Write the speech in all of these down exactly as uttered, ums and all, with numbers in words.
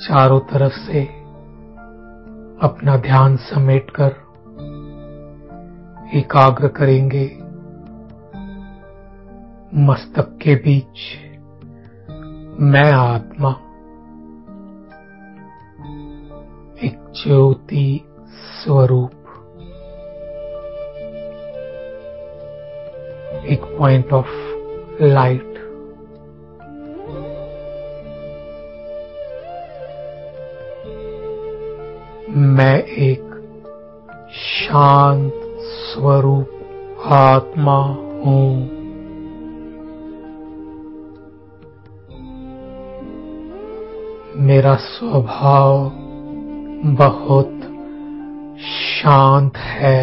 चारों तरफ से अपना ध्यान समेटकर एकाग्र करेंगे। मस्तक के बीच मैं आत्मा एक ज्योति स्वरूप, एक पॉइंट ऑफ लाइट, मैं एक शांत स्वरूप आत्मा हूं। मेरा स्वभाव बहुत शांत है।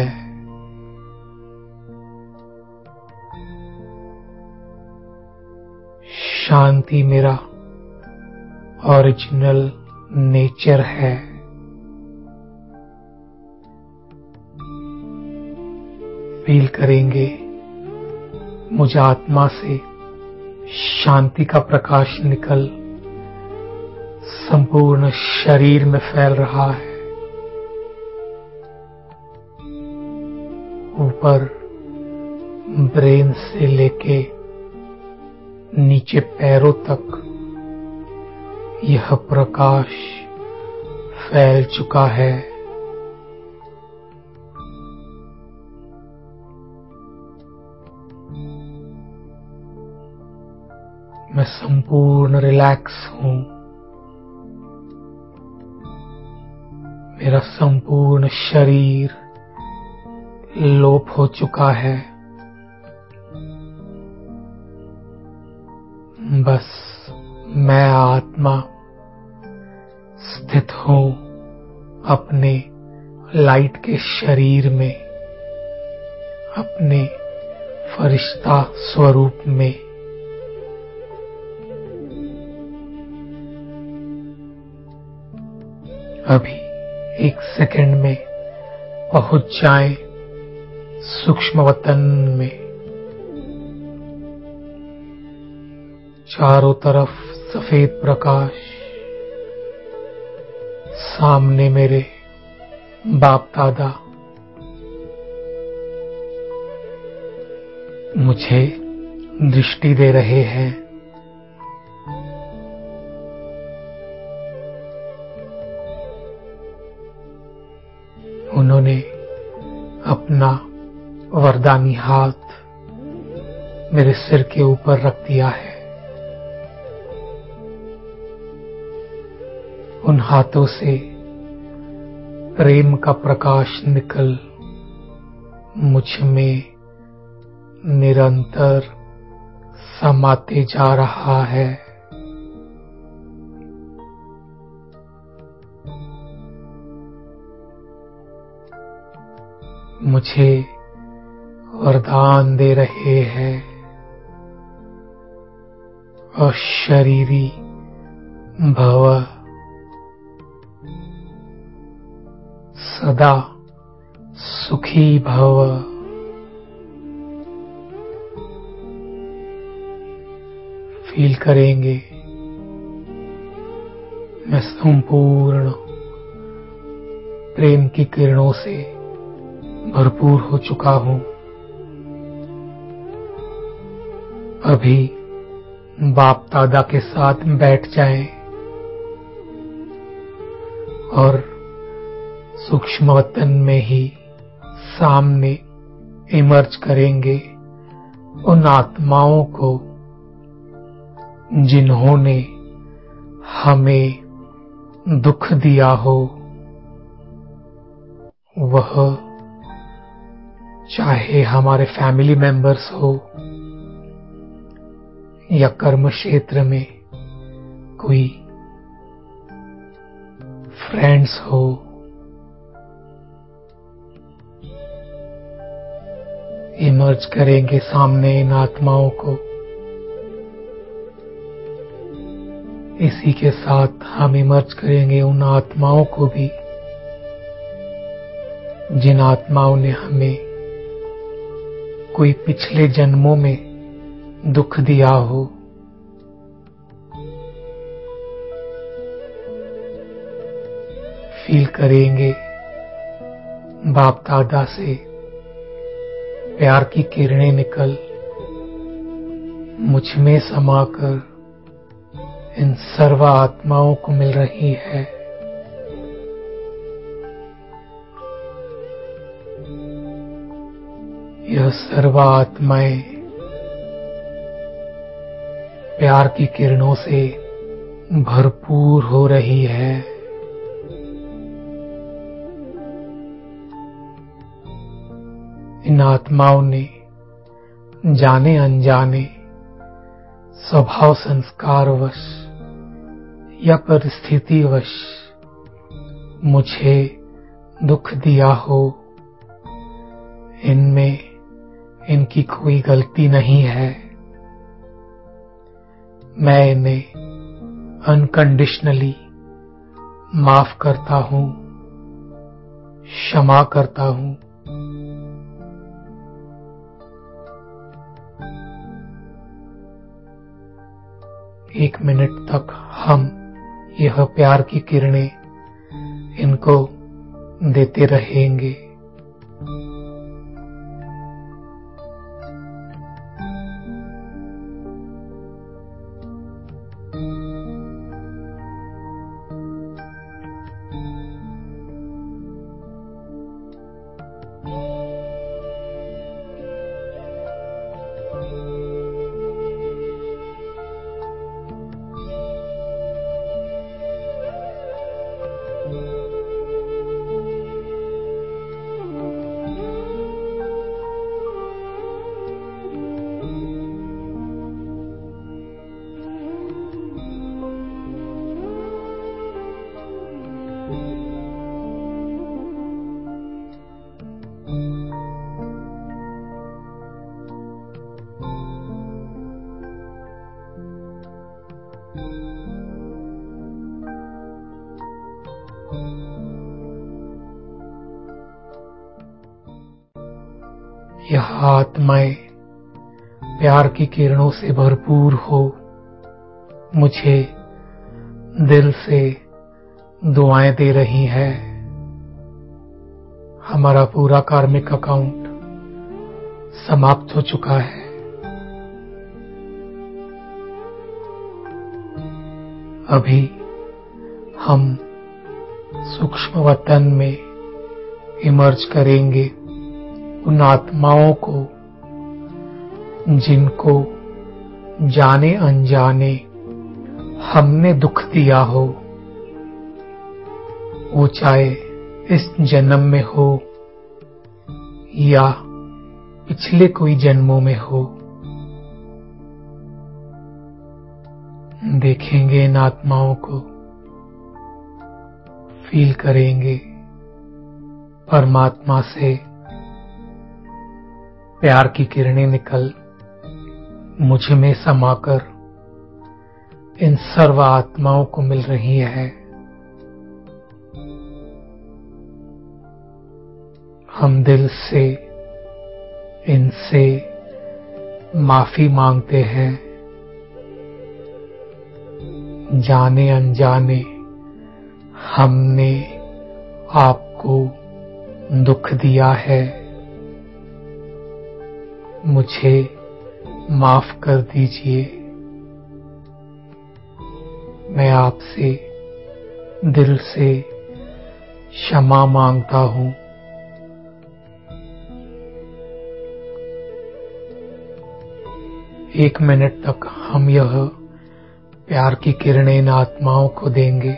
शांति मेरा ओरिजिनल नेचर है। फील करेंगे मुझ आत्मा से शांति का प्रकाश निकल संपूर्ण शरीर में फैल रहा है। ऊपर ब्रेन से लेके नीचे पैरों तक यह प्रकाश फैल चुका है। मैं संपूर्ण रिलैक्स हूं। मेरा संपूर्ण शरीर लोप हो चुका है। बस मैं आत्मा स्थित हूं अपने लाइट के शरीर में, अपने फरिश्ता स्वरूप में। अभी एक सेकंड में पहुंच जाएं सूक्ष्म वतन में। चारों तरफ सफेद प्रकाश, सामने मेरे बाप दादा मुझे दृष्टि दे रहे हैं। उन्होंने अपना वरदानी हाथ मेरे सिर के ऊपर रख दिया है। उन हाथों से प्रेम का प्रकाश निकल मुझ में निरंतर समाते जा रहा है। मुझे वरदान दे रहे हैं। अशरीरी भव, सदा सुखी भव। फील करेंगे मैं संपूर्ण प्रेम की किरणों से भरपूर हो चुका हूं। अभी बाप दादा के साथ बैठ जाएं और सूक्ष्म वतन में ही सामने इमर्ज करेंगे उन आत्माओं को जिन्होंने हमें दुख दिया हो। वह चाहे हमारे फैमिली मेंबर्स हो या कर्म क्षेत्र में कोई फ्रेंड्स हो। इमर्ज करेंगे सामने इन आत्माओं को। इसी के साथ हम इमर्ज करेंगे उन आत्माओं को भी जिन आत्माओं ने हमें कोई पिछले जन्मों में दुख दिया हो। फील करेंगे बाप दादा से प्यार की किरणें निकल मुझ में समाकर इन सर्व आत्माओं को मिल रही है। यह सर्व आत्माएं प्यार की किरणों से भरपूर हो रही है। इन आत्माओं ने जाने अनजाने स्वभाव संस्कारवश या परिस्थितिवश मुझे दुख दिया हो, इनमें इनकी कोई गलती नहीं है। मैं इन्हें अनकंडीशनली माफ करता हूं, क्षमा करता हूं। एक मिनट तक हम यह प्यार की किरणें इनको देते रहेंगे। यह आत्माएं प्यार की किरणों से भरपूर हो मुझे दिल से दुआएं दे रही है। हमारा पूरा कार्मिक अकाउंट समाप्त हो चुका है। अभी हम सूक्ष्म वतन में इमर्ज करेंगे उन आत्माओं को जिनको जाने अनजाने हमने दुख दिया हो, वो चाहे इस जन्म में हो या पिछले कोई जन्मों में हो। देखेंगे इन आत्माओं को, फील करेंगे परमात्मा से प्यार की किरणें निकल मुझ में समाकर इन सर्व आत्माओं को मिल रही है। हम दिल से इनसे माफी मांगते हैं। जाने अनजाने हमने आपको दुख दिया है, मुझे माफ कर दीजिए। मैं आपसे दिल से क्षमा मांगता हूं। एक मिनट तक हम यह प्यार की किरणें इन आत्माओं को देंगे।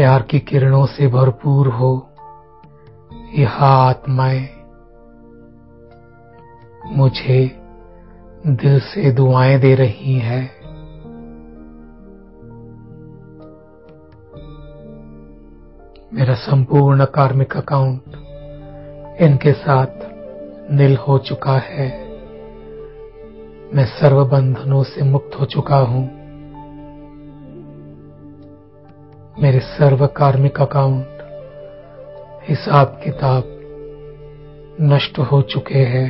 प्यार की किरणों से भरपूर हो यह आत्माएं मुझे दिल से दुआएं दे रही हैं। मेरा संपूर्ण कार्मिक अकाउंट इनके साथ नील हो चुका है। मैं सर्व बंधनों से मुक्त हो चुका हूं। मेरे सर्व कार्मिक अकाउंट हिसाब किताब नष्ट हो चुके हैं।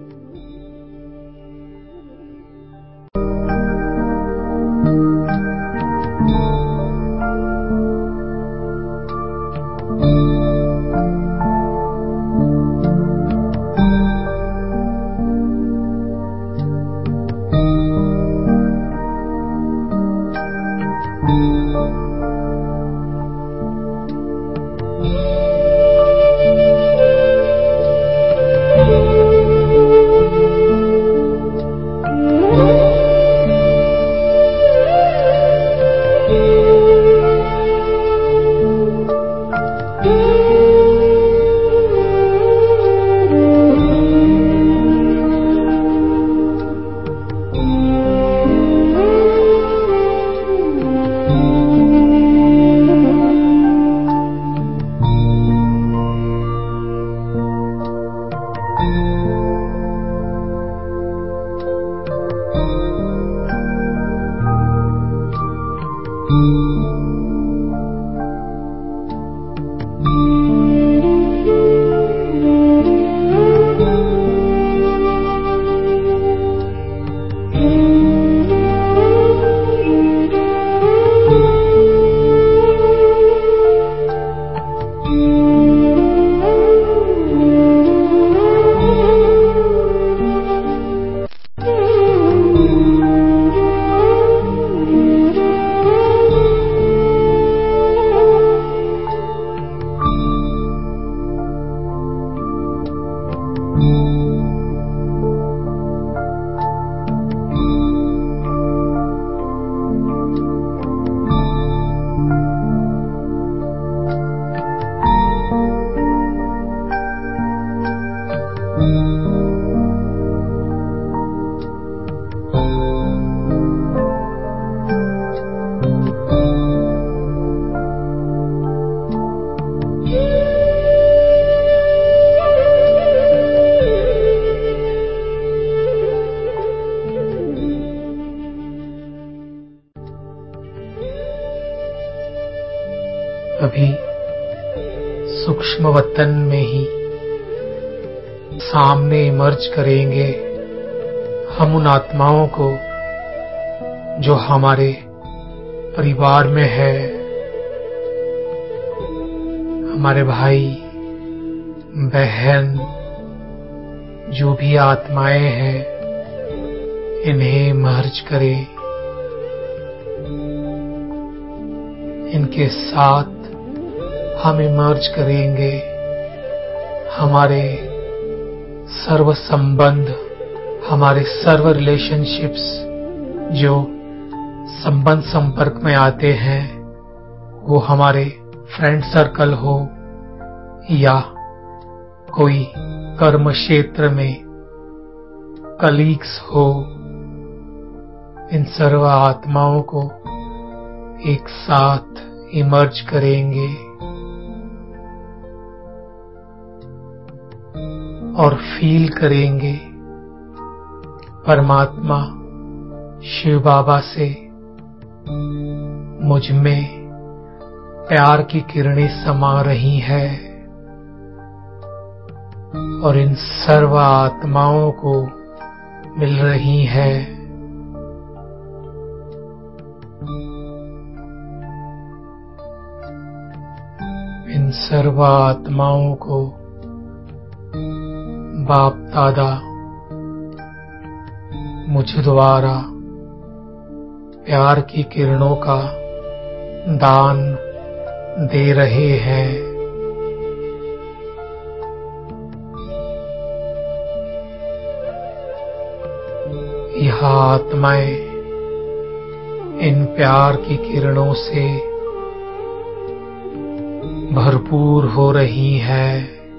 अभी सूक्ष्म वतन में ही सामने इमर्ज करेंगे हम उन आत्माओं को जो हमारे परिवार में है। हमारे भाई बहन जो भी आत्माएं हैं इन्हें मर्ज करें। इनके साथ हम इमर्ज करेंगे हमारे सर्व संबंध, हमारे सर्व रिलेशनशिप्स जो संबंध संपर्क में आते हैं, वो हमारे फ्रेंड सर्कल हो या कोई कर्म क्षेत्र में कलीग्स हो। इन सर्व आत्माओं को एक साथ इमर्ज करेंगे और फील करेंगे परमात्मा शिव बाबा से मुझ में प्यार की किरणें समा रही है और इन सर्व आत्माओं को मिल रही है। इन सर्व आत्माओं को बाप दादा मुझ द्वारा प्यार की किरणों का दान दे रहे हैं। यह आत्माएं इन प्यार की किरणों से भरपूर हो रही है,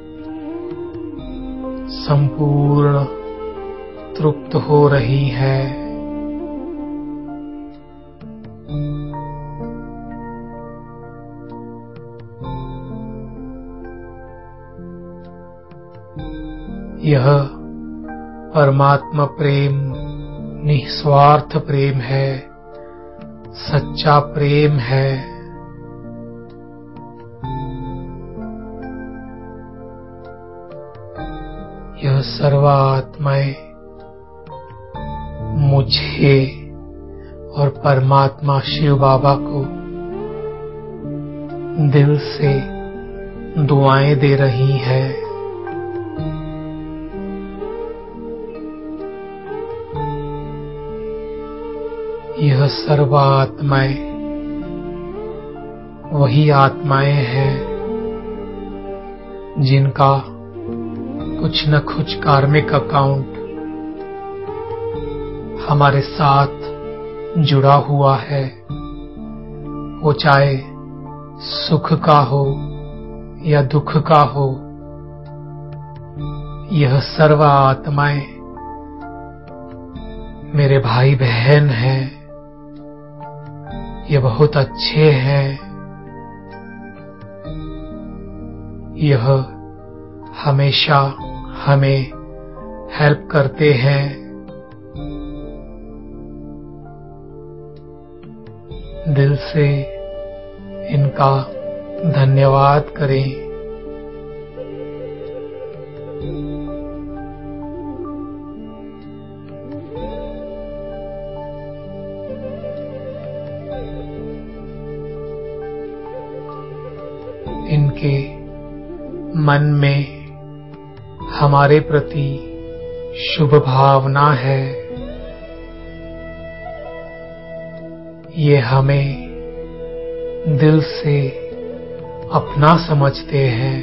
संपूर्ण तृप्त हो रही है। यह परमात्मा प्रेम निस्वार्थ प्रेम है, सच्चा प्रेम है। यह सर्वात्माएं मुझे और परमात्मा शिव बाबा को दिल से दुआएं दे रही है। यह सर्व आत्माएं वही आत्माएं हैं जिनका कुछ न कुछ कार्मिक अकाउंट हमारे साथ जुड़ा हुआ है, वो चाहे सुख का हो या दुख का हो। यह सर्व आत्माएं मेरे भाई बहन हैं, ये बहुत अच्छे हैं। यह हमेशा हमें हेल्प करते हैं। दिल से इनका धन्यवाद करें। इनके मन में हमारे प्रति शुभ भावना है। ये हमें दिल से अपना समझते हैं।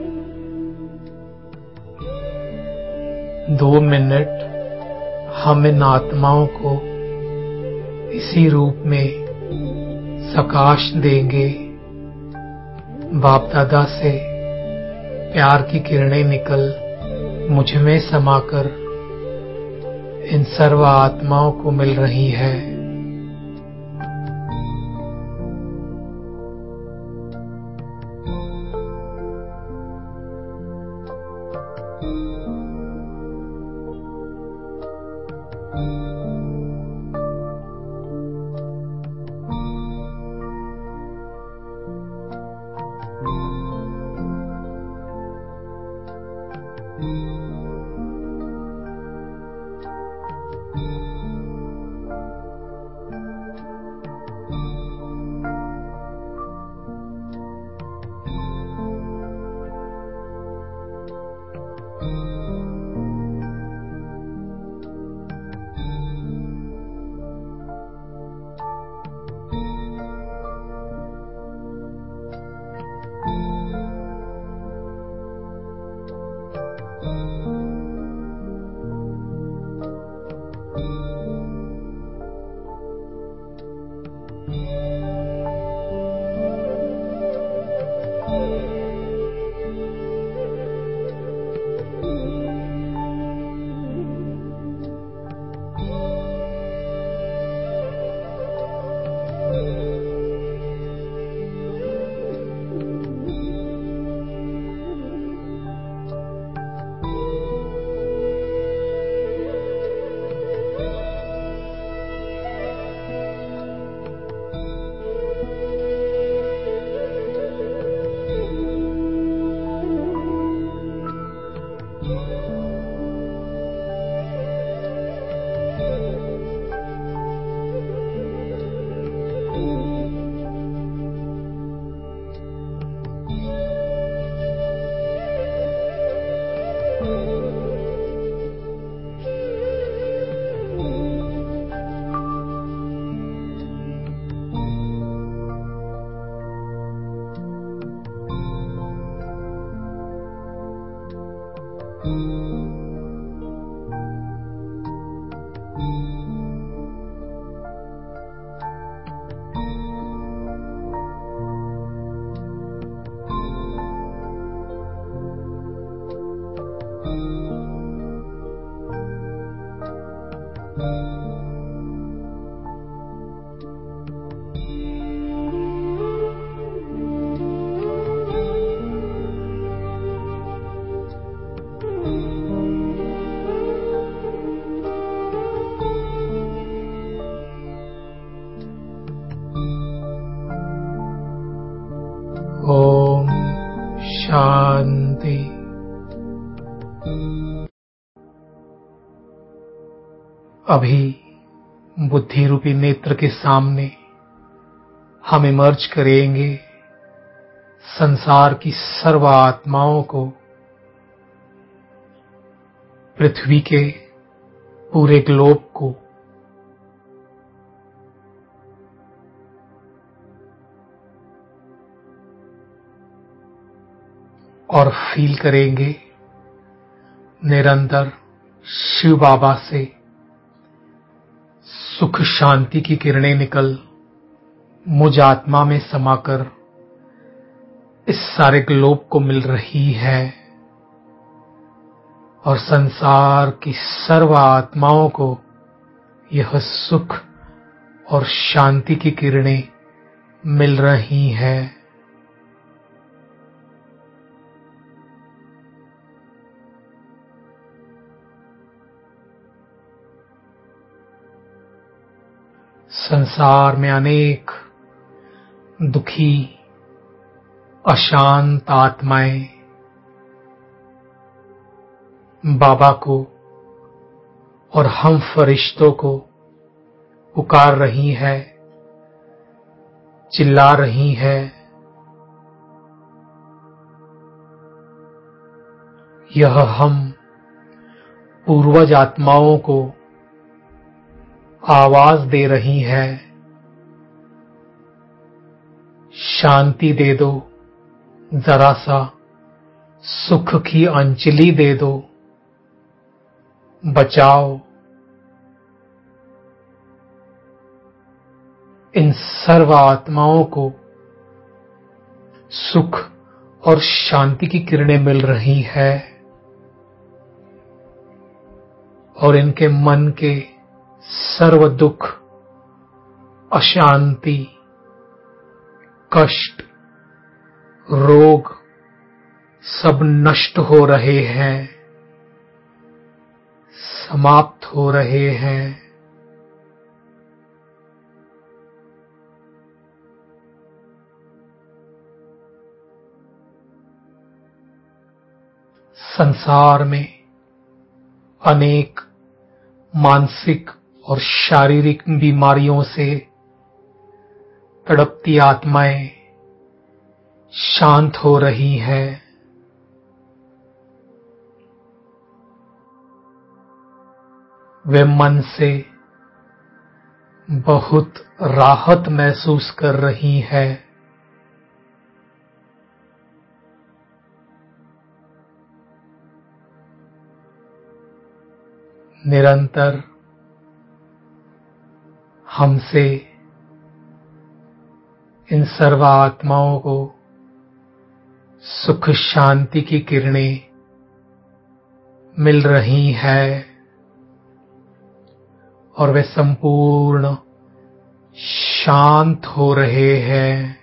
दो मिनट हम इन आत्माओं को इसी रूप में सकाश देंगे। बाप दादा से प्यार की किरणें निकल मुझ में समाकर इन सर्व आत्माओं को मिल रही है। ओम शांति। अभी बुद्धि रूपी नेत्र के सामने हम इमर्ज करेंगे संसार की सर्व आत्माओं को, पृथ्वी के पूरे ग्लोब को, और फील करेंगे निरंतर शिव बाबा से सुख शांति की किरणें निकल मुझ आत्मा में समाकर इस सारे ग्लोब को मिल रही है और संसार की सर्व आत्माओं को यह सुख और शांति की किरणें मिल रही हैं। संसार में अनेक दुखी अशांत आत्माएं बाबा को और हम फरिश्तों को पुकार रही है, चिल्ला रही है। यह हम पूर्वज आत्माओं को आवाज दे रही है, शांति दे दो, जरा सा सुख की अंजलि दे दो, बचाओ। इन सर्व आत्माओं को सुख और शांति की किरणें मिल रही है और इनके मन के सर्व दुख, अशांति, कष्ट, रोग सब नष्ट हो रहे हैं, समाप्त हो रहे हैं। संसार में अनेक मानसिक और शारीरिक बीमारियों से तड़पती आत्माएं शांत हो रही हैं। वे मन से बहुत राहत महसूस कर रही हैं। निरंतर हमसे इन सर्व आत्माओं को सुख शांति की किरणें मिल रही है और वे संपूर्ण शांत हो रहे हैं।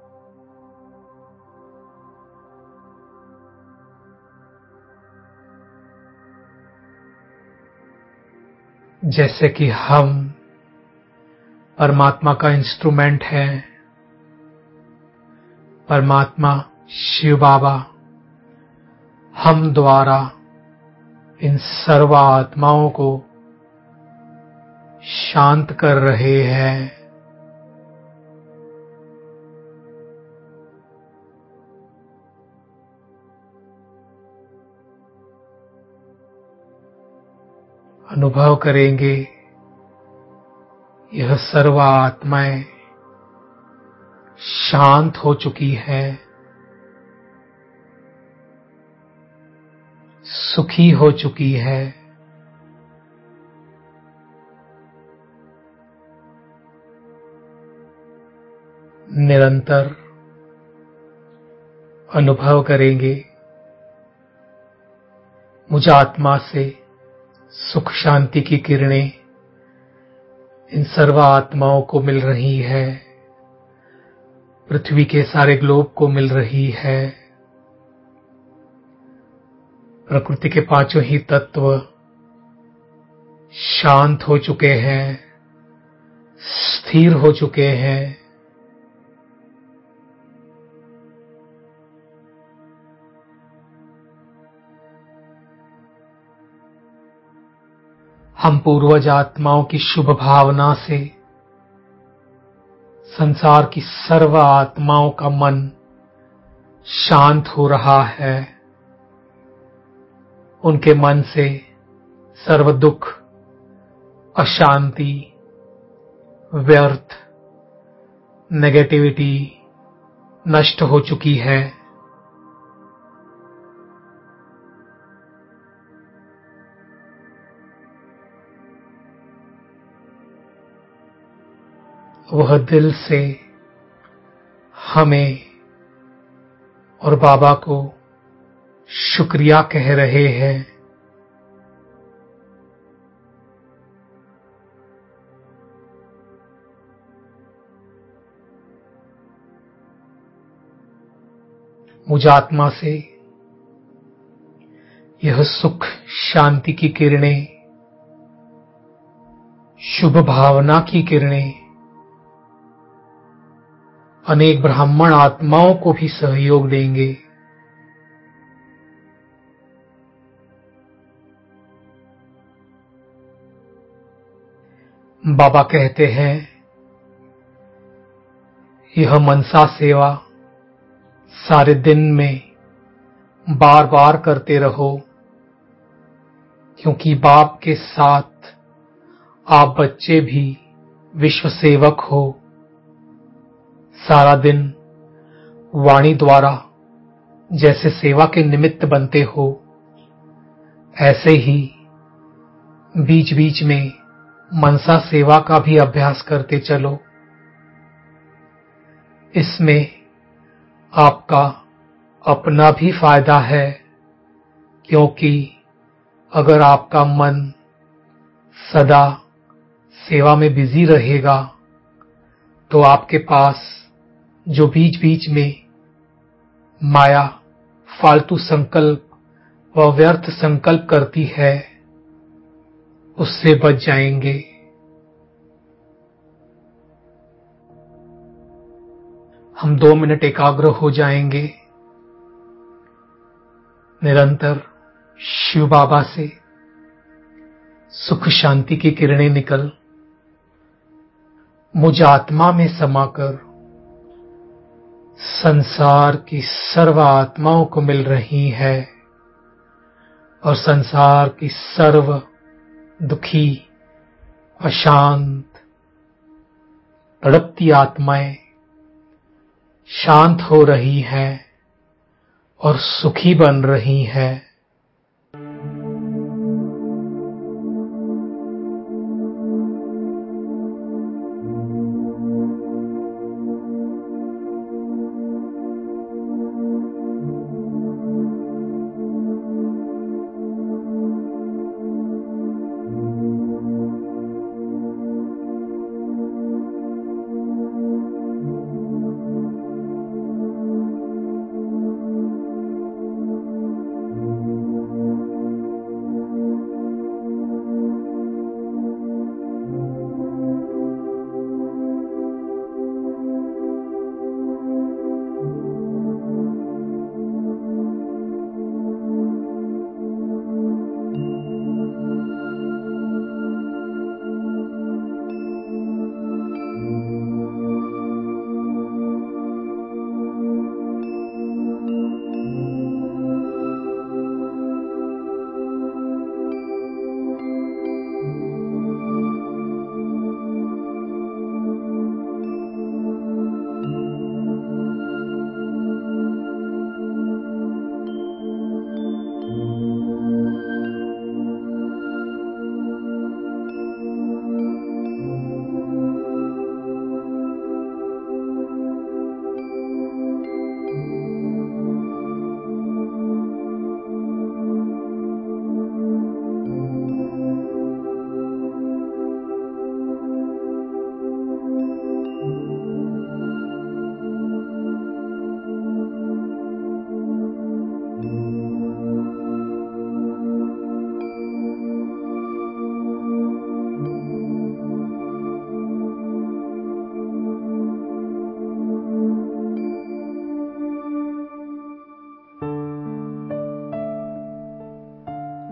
जैसे कि हम परमात्मा का इंस्ट्रूमेंट है, परमात्मा शिव बाबा हम द्वारा इन सर्व आत्माओं को शांत कर रहे हैं। अनुभव करेंगे यह सर्व आत्माएं शांत हो चुकी है, सुखी हो चुकी है। निरंतर अनुभव करेंगे मुझ आत्मा से सुख शांति की किरणें इन सर्व आत्माओं को मिल रही है, पृथ्वी के सारे ग्लोब को मिल रही है। प्रकृति के पांचों ही तत्व शांत हो चुके हैं, स्थिर हो चुके हैं। हम पूर्वज आत्माओं की शुभ भावना से संसार की सर्व आत्माओं का मन शांत हो रहा है। उनके मन से सर्व दुख, अशांति, व्यर्थ, नेगेटिविटी नष्ट हो चुकी है। वह दिल से हमें और बाबा को शुक्रिया कह रहे हैं। मुझ आत्मा से यह सुख शांति की किरणें, शुभ भावना की किरणें अनेक ब्राह्मण आत्माओं को भी सहयोग देंगे। बाबा कहते हैं, यह मनसा सेवा सारे दिन में बार बार करते रहो, क्योंकि बाप के साथ आप बच्चे भी विश्व सेवक हो। सारा दिन वाणी द्वारा जैसे सेवा के निमित्त बनते हो, ऐसे ही बीच बीच में मनसा सेवा का भी अभ्यास करते चलो। इसमें आपका अपना भी फायदा है, क्योंकि अगर आपका मन सदा सेवा में बिजी रहेगा तो आपके पास जो बीच बीच में माया फालतू संकल्प व व्यर्थ संकल्प करती है, उससे बच जाएंगे। हम दो मिनट एकाग्र हो जाएंगे। निरंतर शिव बाबा से सुख शांति की किरणें निकल मुझ आत्मा में समाकर संसार की सर्व आत्माओं को मिल रही है और संसार की सर्व दुखी, अशांत, तड़पती आत्माएं शांत हो रही हैं और सुखी बन रही हैं।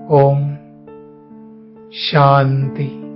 ओम शांति।